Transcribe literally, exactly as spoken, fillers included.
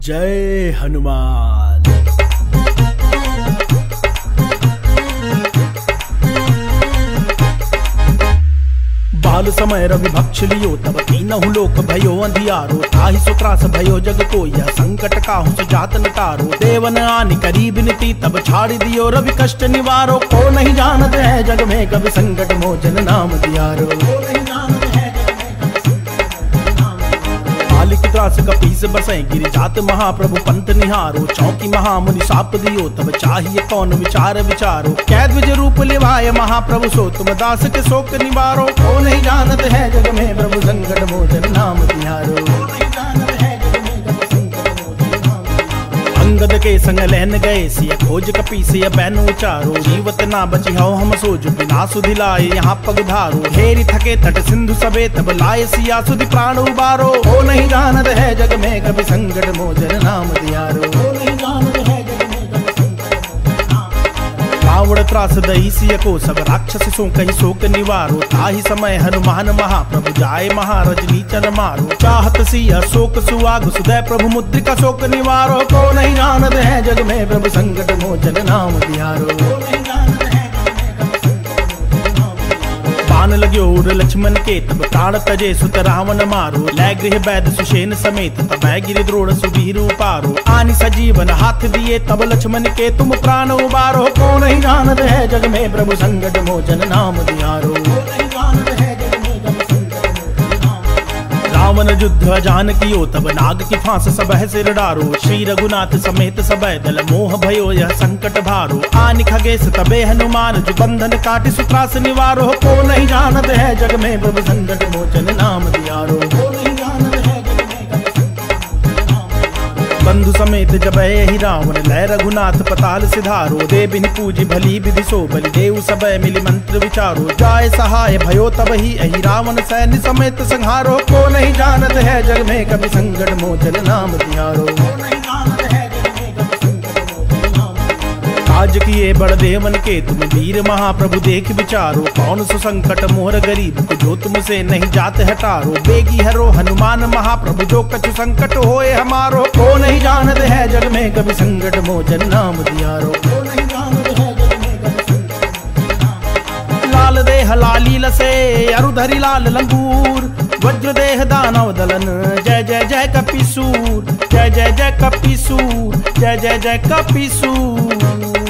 जय हनुमान। बाल समय रवि भक्ष लियो तब तीनहु लोक भयो अंधियारो। ताहि सो त्रास भयो जग को यह संकट काहू सो जात न टारो। देवन आनि करी बिनती तब छाड़ दियो रवि कष्ट निवारो। को नहीं जानत है जग में कभी संकट मोचन नाम दियारो। त्रास कपीस बसै गिरि जात महाप्रभु पंथ निहारो। चौकी महामुनि साप दियो तब चाहिए कौन विचार विचारो। कैद विज रूप लिवाय महाप्रभु सो तुम दास के शोक निवारो। को नहीं जानत है जग में प्रभु संकट मोचन नाम तिहारो। अंगद के संग लहन गए सिय खोज कपी से बैन उचारो। जीवत ना बची हो हम सोज बिना सुधिलाए यहाँ पग धारो। हेरी थके तट सिंधु सबे तब लाए सिया सुधि प्राण उबारो। ओ नहीं जानत है जग में कभी संकट मोचन नाम दियारो। रावण त्रास दई सिय को सब राक्षस सो कही शोक निवारो। ताहि समय हनुमान महाप्रभु जाए महारजनी चन मारो। चाहत सिय शोक सुआग सुदय प्रभु मुद्रिका शोक निवारो। को नहीं जानत है जग में प्रभु संकट मोचन नाम दियारो। बाण लग्यो उर लक्ष्मण के तब प्राण तजे सुत रावण मारो। लै गृह बैद सुषेण समेत तब गिरि द्रोण सुबीर उपारो। आनि सजीवन हाथ दिए तब लक्ष्मण के तुम प्राण उबारो। को नहीं जानत है जग में प्रभु संकट मोचन नाम दियारो। रावण युद्ध जान कियो तब नाग की फांस सबह सिर डारो। श्री रघुनाथ समेत सबह दल मोह भयो यह संकट भारो। आनि खगेश तबे हनुमान जो बंधन काटि सुत्रास निवारो। को नहीं जानत है जग में प्रभु संकट मोचन नाम दियारो। बंधु समेत जब ही रावण लय रघुनाथ पताल सिधारो। दे बिन पूजी भली विधि सो बलि देव सब मिली मंत्र विचारो। जाय सहाय भयो तब ही अहि रावण सैन्य समेत संहारो। को नहीं जानत है जग में कभी संकट मोचन नाम दियारो। आज किए बड़ देवन के तुम वीर महाप्रभु देख विचारो। कौन सो संकट मोहर गरीब को जो तुमसे नहीं जात हटारो। बेगी हरो हनुमान महाप्रभु जो कछु संकट होए हमारो। को नहीं जानत है जग में कभी संकट मोचन नाम दियारो। लाल देह लाली लसे अरुधरी लाल लंगूर। वज्र देह दानव दलन जय जय जय कपीसूर। जय जय जय कपीसूर जय जय जय कपीसूर।